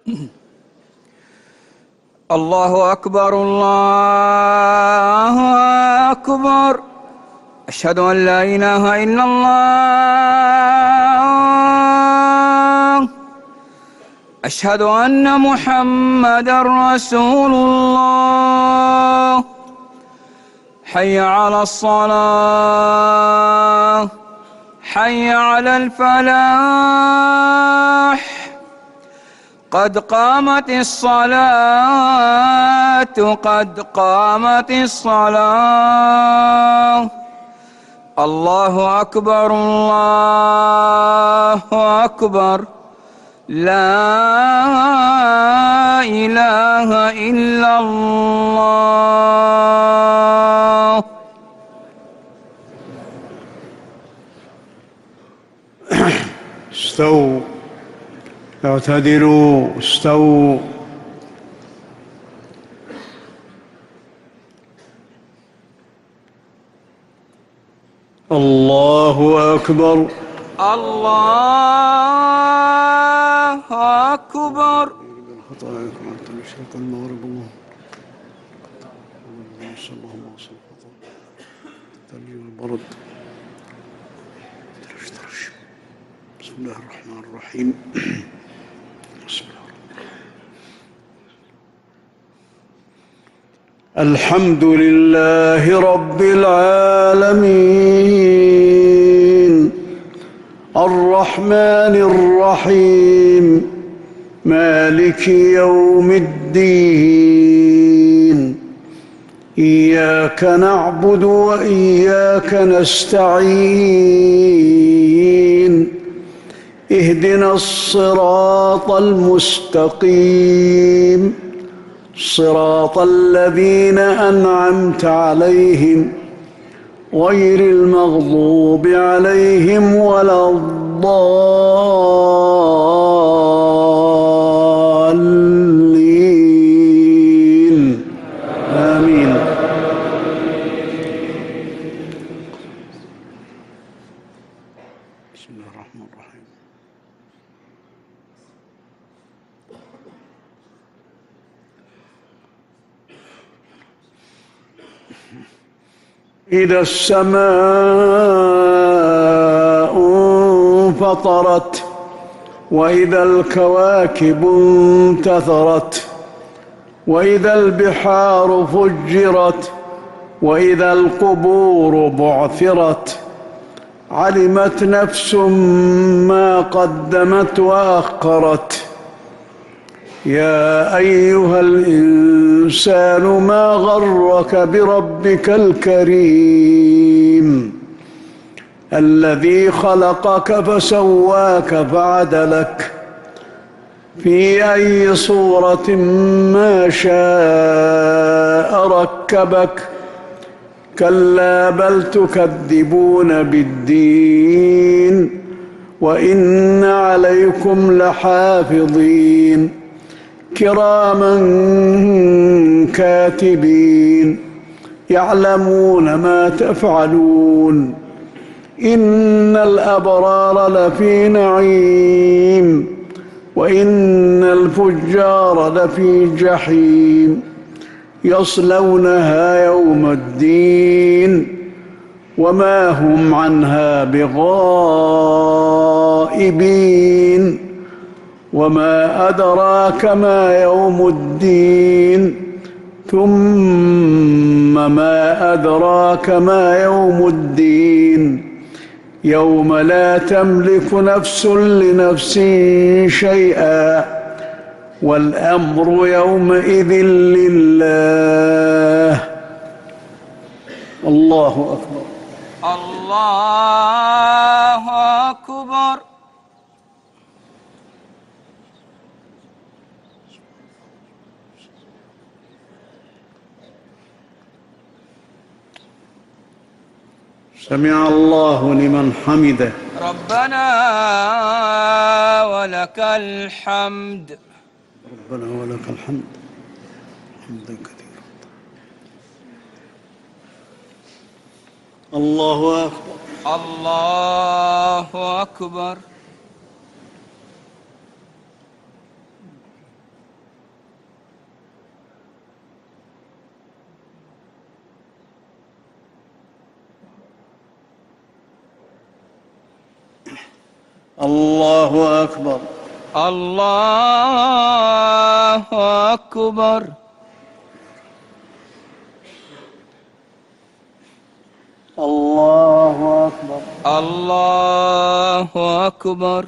الله أكبر الله أكبر. أشهد أن لا إله إلا الله. أشهد أن محمدًا رسول الله. حي على الصلاة، حي على الفلاح. قد قامت الصلاة، قد قامت الصلاة. الله أكبر الله أكبر. لا إله إلا الله. استووا، اعتدلوا، استووا. الله أكبر الله أكبر. خطاياكم أنت مشرق المغرب الله اللهم صل تلي البرد. بسم الله الرحمن الرحيم. بسم الله الحمد لله رب العالمين الرحمن الرحيم مالك يوم الدين. إياك نعبد وإياك نستعين. اهدنا الصراط المستقيم صراط الذين أنعمت عليهم غير المغضوب عليهم ولا الضالين. آمين. بسم الله الرحمن الرحيم. إذا السماء انفطرت وإذا الكواكب انتثرت وإذا البحار فجرت وإذا القبور بعثرت علمت نفس ما قدمت وأخرت. يا أيها الإنسان ما غرك بربك الكريم الذي خلقك فسواك فعدلك في أي صورة ما شاء ركبك. كلا بل تكذبون بالدين وإن عليكم لحافظين كراما كاتبين يعلمون ما تفعلون. إن الأبرار لفي نعيم وإن الفجار لفي جحيم يصلونها يوم الدين وما هم عنها بغائبين. وما أدراك ما يوم الدين ثم ما أدراك ما يوم الدين يوم لا تملك نفس لنفس شيئا والأمر يومئذ لله. الله أكبر الله أكبر. سمع الله لمن حمده. ربنا ولك الحمد. ربنا ولك الحمد حمدا كثيرا. الله أكبر الله أكبر. الله أكبر. الله أكبر. الله أكبر. الله أكبر.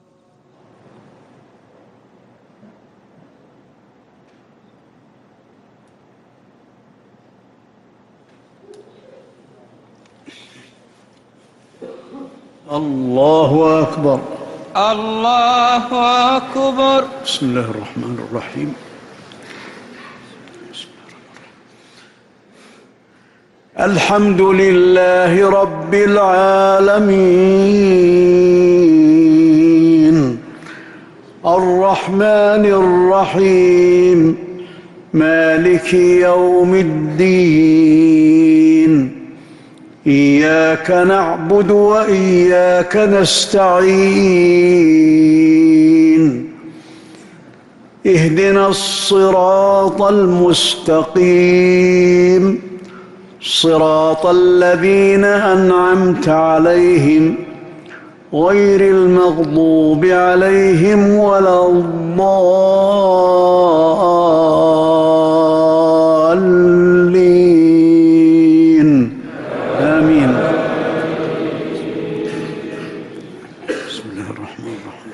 الله أكبر. الله أكبر. بسم الله الرحمن الرحيم. الحمد لله رب العالمين الرحمن الرحيم مالك يوم الدين إياك نعبد وإياك نستعين اهدنا الصراط المستقيم صراط الذين أنعمت عليهم غير المغضوب عليهم ولا الضالين آمين. بسم الله الرحمن الرحيم.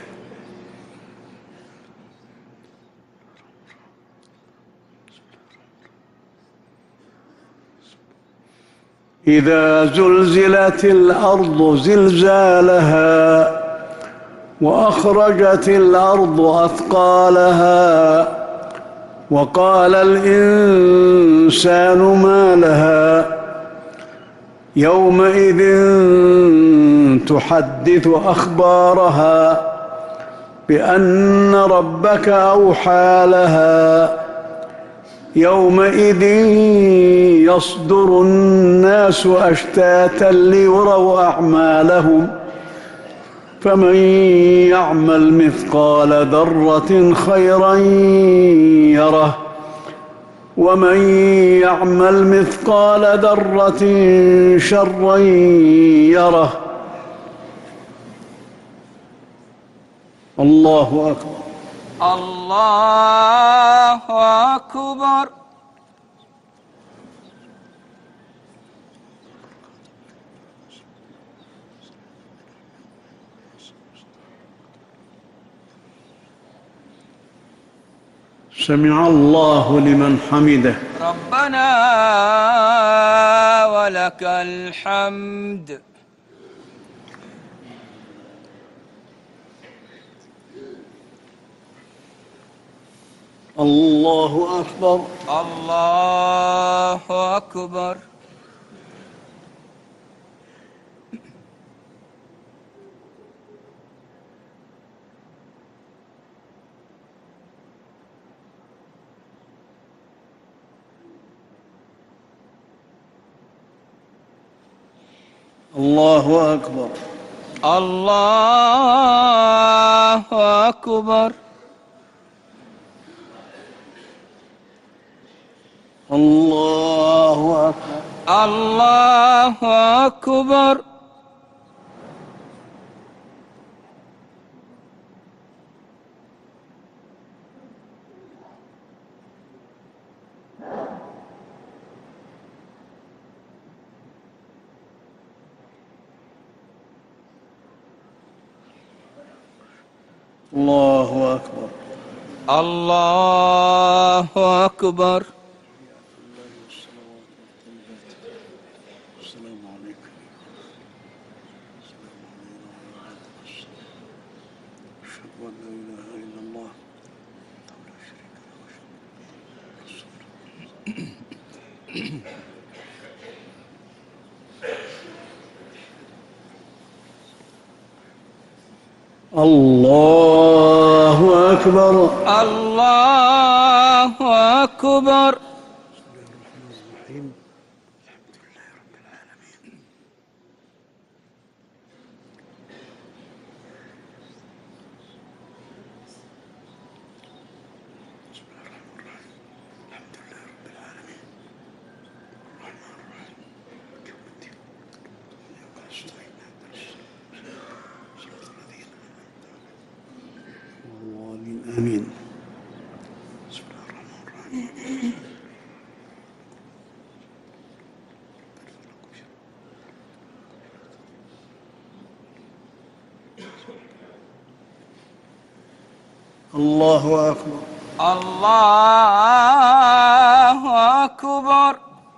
إذا زلزلت الأرض زلزالها وأخرجت الأرض أثقالها وقال الإنسان ما لها يومئذ تحدث أخبارها بأن ربك أوحى لها يومئذ يصدر الناس أشتاتا ليروا أعمالهم فمن يعمل مثقال ذرة خيرا يره ومن يعمل مثقال ذرة شرا يره. الله أكبر. الله أكبر. سمع الله لمن حمده. ربنا ولك الحمد. الله أكبر. الله أكبر. الله أكبر. الله أكبر. الله أكبر. الله أكبر. الله أكبر. الله أكبر. السلام عليكم. أشهد أن لا إله إلا الله وحده لا شريك له. الله أكبر. الله أكبر. آمين. بسم الله الرحمن الرحيم. الله أكبر. الله أكبر.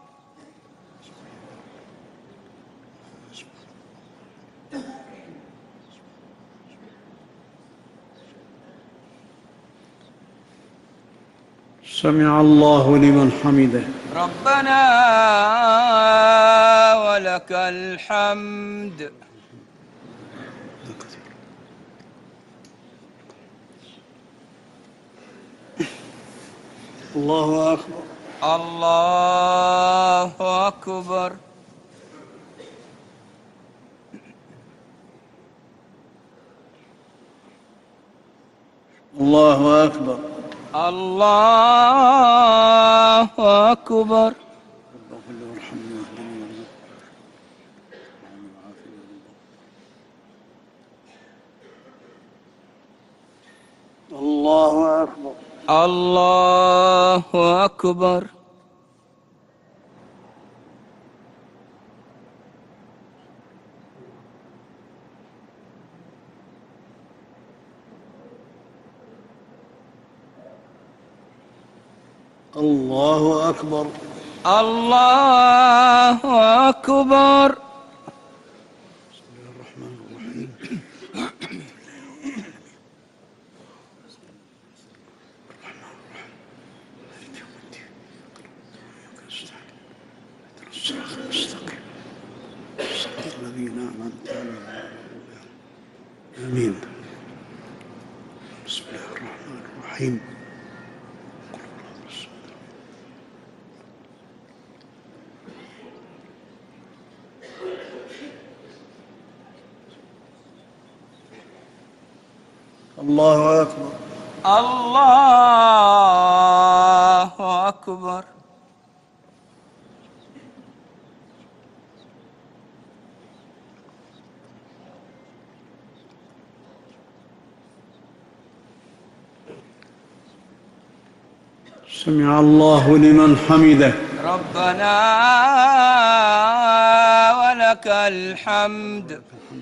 سمع الله لمن حمده. ربنا ولك الحمد. الله أكبر. الله أكبر. الله أكبر. الله أكبر. رب اغفر لي وارحمني واهدني وارزقني. الله أكبر. الله أكبر. الله أكبر. الله أكبر. بسم الله الرحمن الرحيم. مالك يوم الدين. إياك نستعين. اهدنا الصراط المستقيم. صراط الذين أنعمت عليهم. آمين. بسم الله الرحمن الرحيم. الله أكبر. الله أكبر. سمع الله لمن حمده. ربنا ولك الحمد.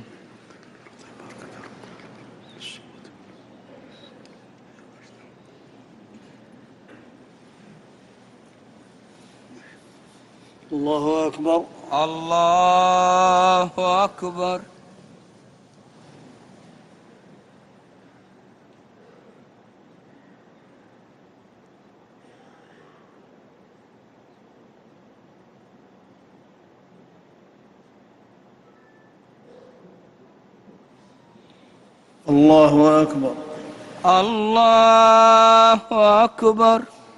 الله أكبر. الله أكبر. الله أكبر. الله أكبر.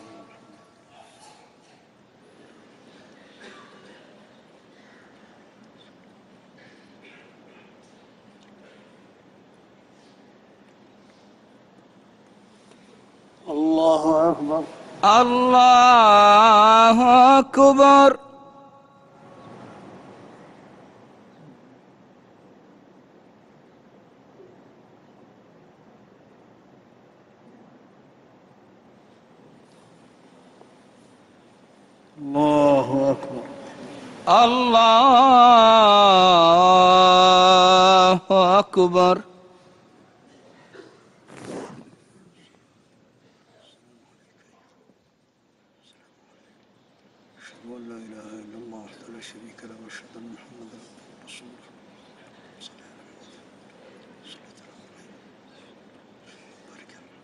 الله أكبر. الله أكبر. الله أكبر. الله أكبر. أشهد أن لا إله إلا الله وحده لا شريك له وأشهد أن محمدا رسول الله. صلى الله عليه وسلم. بارك الله.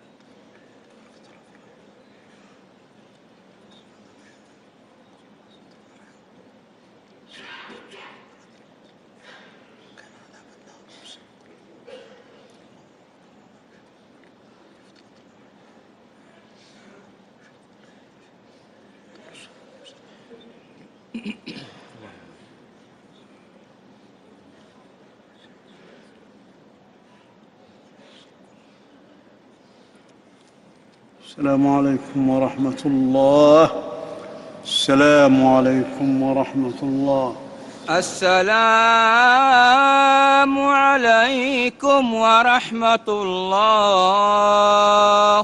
السلام عليكم ورحمة الله. السلام عليكم ورحمة الله. السلام عليكم ورحمة الله.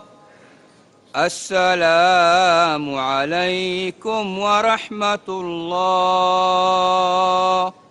السلام عليكم ورحمة الله.